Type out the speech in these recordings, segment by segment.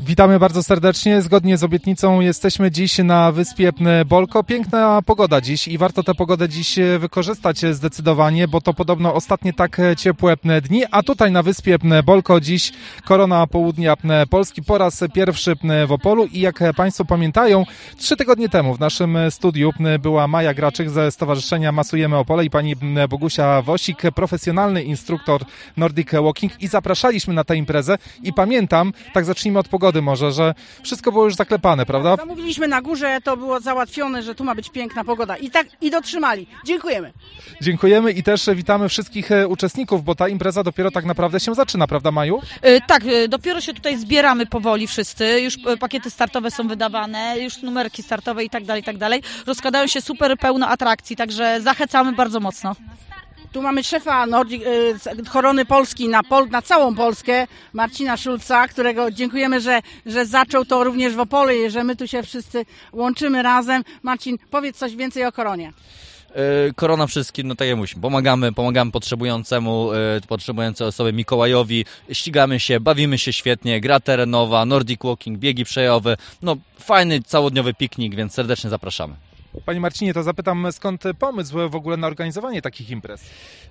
Witamy bardzo serdecznie. Zgodnie z obietnicą jesteśmy dziś na wyspie Bolko. Piękna pogoda dziś i warto tę pogodę dziś wykorzystać zdecydowanie, bo to podobno ostatnie tak ciepłe dni. A tutaj na wyspie Bolko dziś korona południa Polski po raz pierwszy w Opolu. I jak Państwo pamiętają, 3 tygodnie temu w naszym studiu była Maja Graczyk ze Stowarzyszenia Masujemy Opole i pani Bogusia Wosik, profesjonalny instruktor Nordic Walking, i zapraszaliśmy na tę imprezę. I pamiętam, tak zacznijmy od pogody może, że wszystko było już zaklepane, prawda? Zamówiliśmy na górze, to było załatwione, że tu ma być piękna pogoda. I tak i dotrzymali. Dziękujemy. Dziękujemy i też witamy wszystkich uczestników, bo ta impreza dopiero tak naprawdę się zaczyna, prawda, Maju? Tak, dopiero się tutaj zbieramy powoli wszyscy. Już pakiety startowe są wydawane, już numerki startowe i tak dalej, i tak dalej. Rozkładają się super pełno atrakcji, także zachęcamy bardzo mocno. Tu mamy szefa Korony Polski na całą Polskę, Marcina Szulca, którego dziękujemy, że zaczął to również w Opole i że my tu się wszyscy łączymy razem. Marcin, powiedz coś więcej o Koronie. Korona wszystkim, no tak jak mówimy, pomagamy potrzebującej osobie, Mikołajowi, ścigamy się, bawimy się świetnie, gra terenowa, Nordic Walking, biegi przejajowe, no fajny całodniowy piknik, więc serdecznie zapraszamy. Panie Marcinie, to zapytam, skąd pomysł w ogóle na organizowanie takich imprez?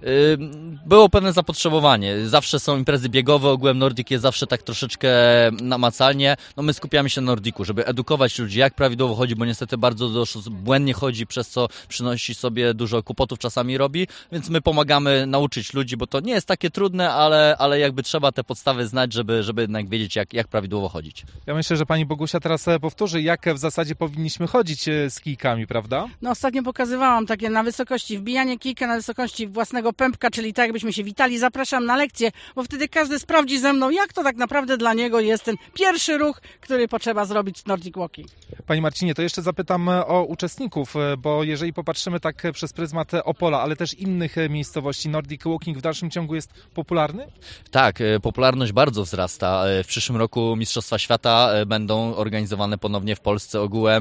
Było pewne zapotrzebowanie. Zawsze są imprezy biegowe, ogółem Nordic jest zawsze tak troszeczkę namacalnie. No my skupiamy się na Nordicu, żeby edukować ludzi, jak prawidłowo chodzi, bo niestety bardzo dużo błędnie chodzi, przez co przynosi sobie dużo kłopotów czasami robi, więc my pomagamy nauczyć ludzi, bo to nie jest takie trudne, ale jakby trzeba te podstawy znać, żeby jednak wiedzieć, jak prawidłowo chodzić. Ja myślę, że pani Bogusia teraz powtórzy, jak w zasadzie powinniśmy chodzić z kijkami, prawda? No ostatnio pokazywałam takie na wysokości, wbijanie kijka na wysokości własnego pępka, czyli tak jakbyśmy się witali. Zapraszam na lekcję, bo wtedy każdy sprawdzi ze mną, jak to tak naprawdę dla niego jest ten pierwszy ruch, który potrzeba zrobić z Nordic Walking. Panie Marcinie, to jeszcze zapytam o uczestników, bo jeżeli popatrzymy tak przez pryzmat Opola, ale też innych miejscowości, Nordic Walking w dalszym ciągu jest popularny? Tak, popularność bardzo wzrasta. W przyszłym roku Mistrzostwa Świata będą organizowane ponownie w Polsce ogółem.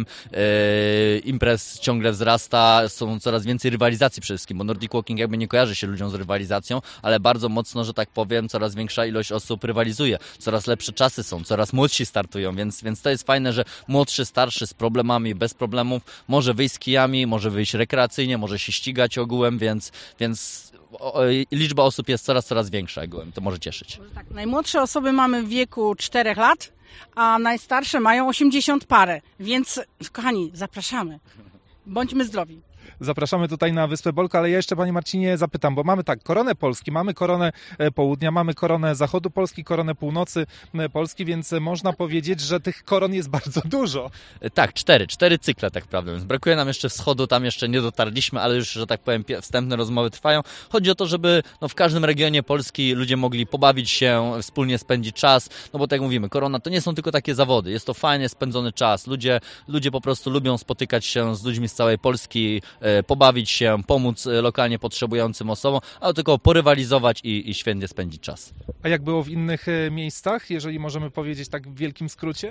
Imprez ciągle wzrasta, są coraz więcej rywalizacji przede wszystkim, bo Nordic Walking jakby nie kojarzy się ludziom z rywalizacją, ale bardzo mocno, że tak powiem, coraz większa ilość osób rywalizuje. Coraz lepsze czasy są, coraz młodsi startują, więc to jest fajne, że młodszy, starszy z problemami, bez problemów może wyjść z kijami, może wyjść rekreacyjnie, może się ścigać ogółem, więc liczba osób jest coraz większa ogółem, to może cieszyć. Tak, najmłodsze osoby mamy w wieku 4 lat, a najstarsze mają 80 parę, więc kochani, zapraszamy. Bądźmy zdrowi. Zapraszamy tutaj na Wyspę Bolko, ale ja jeszcze, panie Marcinie, zapytam, bo mamy tak, koronę Polski, mamy koronę południa, mamy koronę zachodu Polski, koronę północy Polski, więc można powiedzieć, że tych koron jest bardzo dużo. Tak, 4 cykle tak naprawdę, więc brakuje nam jeszcze wschodu, tam jeszcze nie dotarliśmy, ale już, że tak powiem, wstępne rozmowy trwają. Chodzi o to, żeby w każdym regionie Polski ludzie mogli pobawić się, wspólnie spędzić czas, no bo tak jak mówimy, korona to nie są tylko takie zawody, jest to fajnie spędzony czas, ludzie po prostu lubią spotykać się z ludźmi z całej Polski, pobawić się, pomóc lokalnie potrzebującym osobom, ale tylko porywalizować i świetnie spędzić czas. A jak było w innych miejscach, jeżeli możemy powiedzieć tak w wielkim skrócie?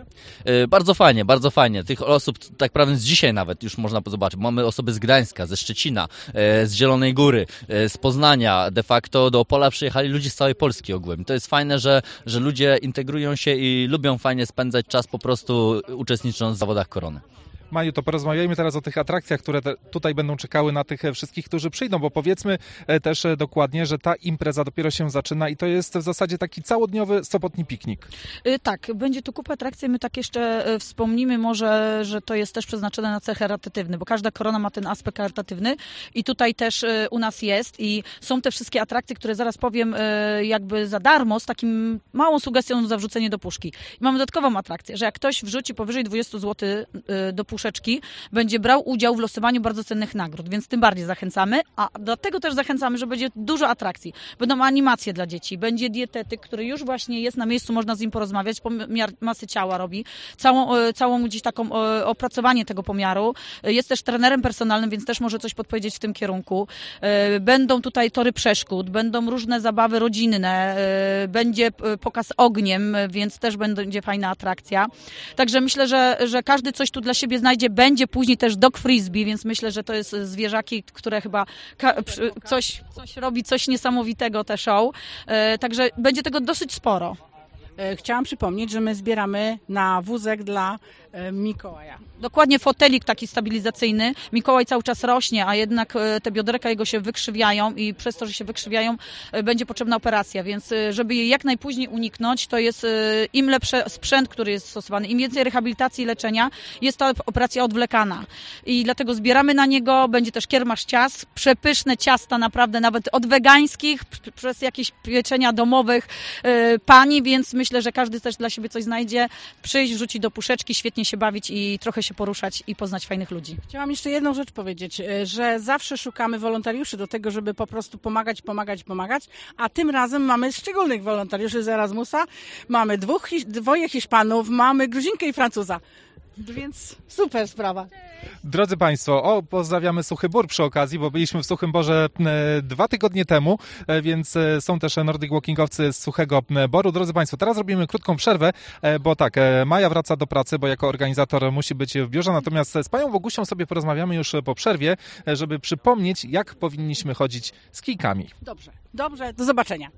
Bardzo fajnie. Tych osób tak naprawdę z dzisiaj nawet już można zobaczyć. Mamy osoby z Gdańska, ze Szczecina, z Zielonej Góry, z Poznania. De facto do Opola przyjechali ludzie z całej Polski ogółem. To jest fajne, że ludzie integrują się i lubią fajnie spędzać czas po prostu uczestnicząc w zawodach korony. Maju, to porozmawiajmy teraz o tych atrakcjach, które tutaj będą czekały na tych wszystkich, którzy przyjdą, bo powiedzmy też dokładnie, że ta impreza dopiero się zaczyna i to jest w zasadzie taki całodniowy sobotni piknik. Tak, będzie tu kupa atrakcji, my tak jeszcze wspomnimy może, że to jest też przeznaczone na cel charytatywny, bo każda korona ma ten aspekt charytatywny i tutaj też u nas jest i są te wszystkie atrakcje, które zaraz powiem jakby za darmo, z takim małą sugestią za wrzucenie do puszki. I mamy dodatkową atrakcję, że jak ktoś wrzuci powyżej 20 zł do puszeczki, będzie brał udział w losowaniu bardzo cennych nagród, więc tym bardziej zachęcamy, a dlatego też zachęcamy, że będzie dużo atrakcji. Będą animacje dla dzieci, będzie dietetyk, który już właśnie jest na miejscu, można z nim porozmawiać, pomiar masy ciała robi, całą gdzieś taką opracowanie tego pomiaru. Jest też trenerem personalnym, więc też może coś podpowiedzieć w tym kierunku. Będą tutaj tory przeszkód, będą różne zabawy rodzinne, będzie pokaz ogniem, więc też będzie fajna atrakcja. Także myślę, że każdy coś tu dla siebie znajdzie. Będzie później też dog frisbee, więc myślę, że to jest zwierzaki, które chyba coś robi, coś niesamowitego te show. Także będzie tego dosyć sporo. chciałam przypomnieć, że my zbieramy na wózek dla Mikołaja. Dokładnie fotelik taki stabilizacyjny. Mikołaj cały czas rośnie, a jednak te bioderka jego się wykrzywiają i przez to, że się wykrzywiają, będzie potrzebna operacja, więc żeby jej jak najpóźniej uniknąć, to jest im lepszy sprzęt, który jest stosowany, im więcej rehabilitacji i leczenia, jest ta operacja odwlekana. I dlatego zbieramy na niego, będzie też kiermasz ciast, przepyszne ciasta naprawdę, nawet od wegańskich, przez jakieś pieczenia domowych pani, więc myślę, że każdy też dla siebie coś znajdzie, przyjść, wrzucić do puszeczki, świetnie się bawić i trochę się poruszać i poznać fajnych ludzi. Chciałam jeszcze jedną rzecz powiedzieć, że zawsze szukamy wolontariuszy do tego, żeby po prostu pomagać, a tym razem mamy szczególnych wolontariuszy z Erasmusa. Mamy dwoje Hiszpanów, mamy Gruzinkę i Francuza. Więc super sprawa. Drodzy Państwo, pozdrawiamy Suchy Bór przy okazji, bo byliśmy w Suchym Borze 2 tygodnie temu, więc są też Nordic Walkingowcy z Suchego Boru. Drodzy Państwo, teraz robimy krótką przerwę, bo tak, Maja wraca do pracy, bo jako organizator musi być w biurze, natomiast z panią Bogusią sobie porozmawiamy już po przerwie, żeby przypomnieć, jak powinniśmy chodzić z kijkami. Dobrze, do zobaczenia.